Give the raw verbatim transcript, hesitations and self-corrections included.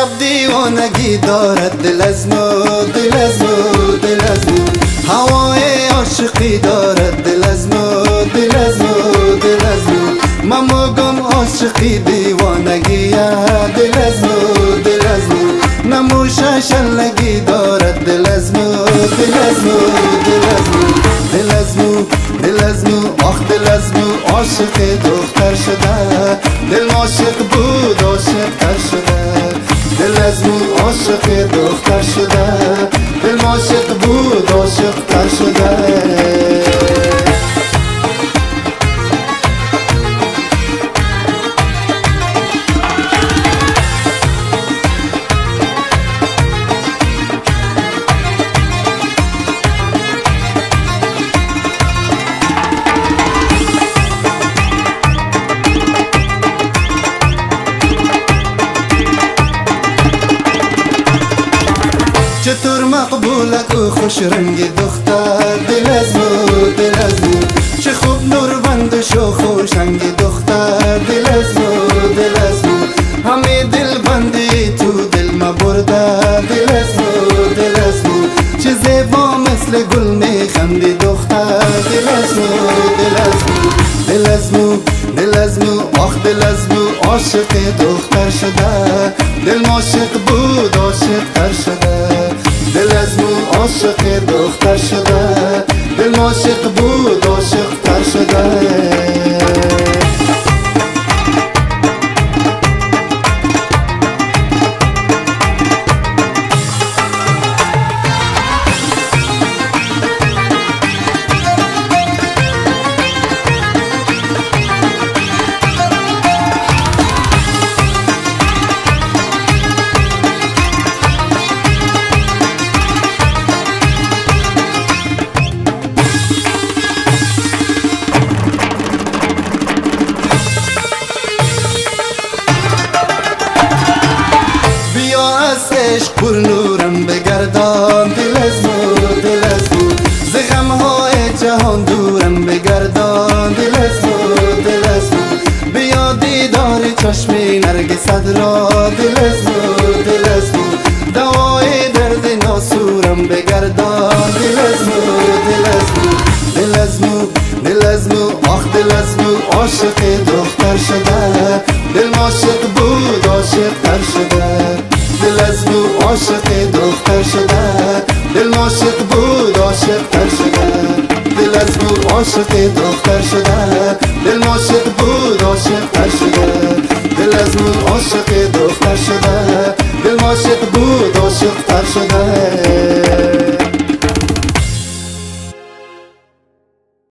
شب دیوانگی دارد دل از مو، دل از مو، دل از مو. هوای عاشقی دارد دل از مو، دل از مو، دل از مو. من مگم عاشقی دیوانگی دل از مو، دل از مو. نموش شلگی دارد دل از مو، دل از مو، دل از مو. دل از مو، دل از مو، آخ دل از مو. عاشق دختر شده دل عاشق بود عاشق تر شده. دل از مو عاشق دختر شده دل عاشق بود عاشق تر شده. چطور مقبولک و خوش رنگ دختر دل از مو، دل از مو. چه خوب نور بندش و خوشنگ دختر دل از مو، دل از مو. همه دل بندی تو دل ما برده دل از مو، دل از مو. چه زیبا مثل گل میخندی دختر دل از مو، دل از مو. دل از مو، دل از مو، آخ دل از مو. عاشق دختر شده دل عاشق بود عاشق تر شده. دل از مو عاشق دختر شده دل عاشق بود عاشق تر شده. عشق پر نورم بگردان دل از مو، دل از مو. ز غم‌های جهان دورم بگردان دل از مو، دل از مو. بیا دیدار چشم نرگست را دل از مو، دل از مو. دوای درد ناسورم بگردان دل از مو، دل از مو. دل از مو، دل از مو، آخ دل از مو. عاشق دختر شده دل عاشق بود عاشق تر شده. دل از مو عاشق دختر شده دل عاشق بود عاشق تر شده. دل از مو عاشق دختر شده دل عاشق بود عاشق تر شده. دل از مو عاشق دختر شده دل عاشق بود عاشق تر شده.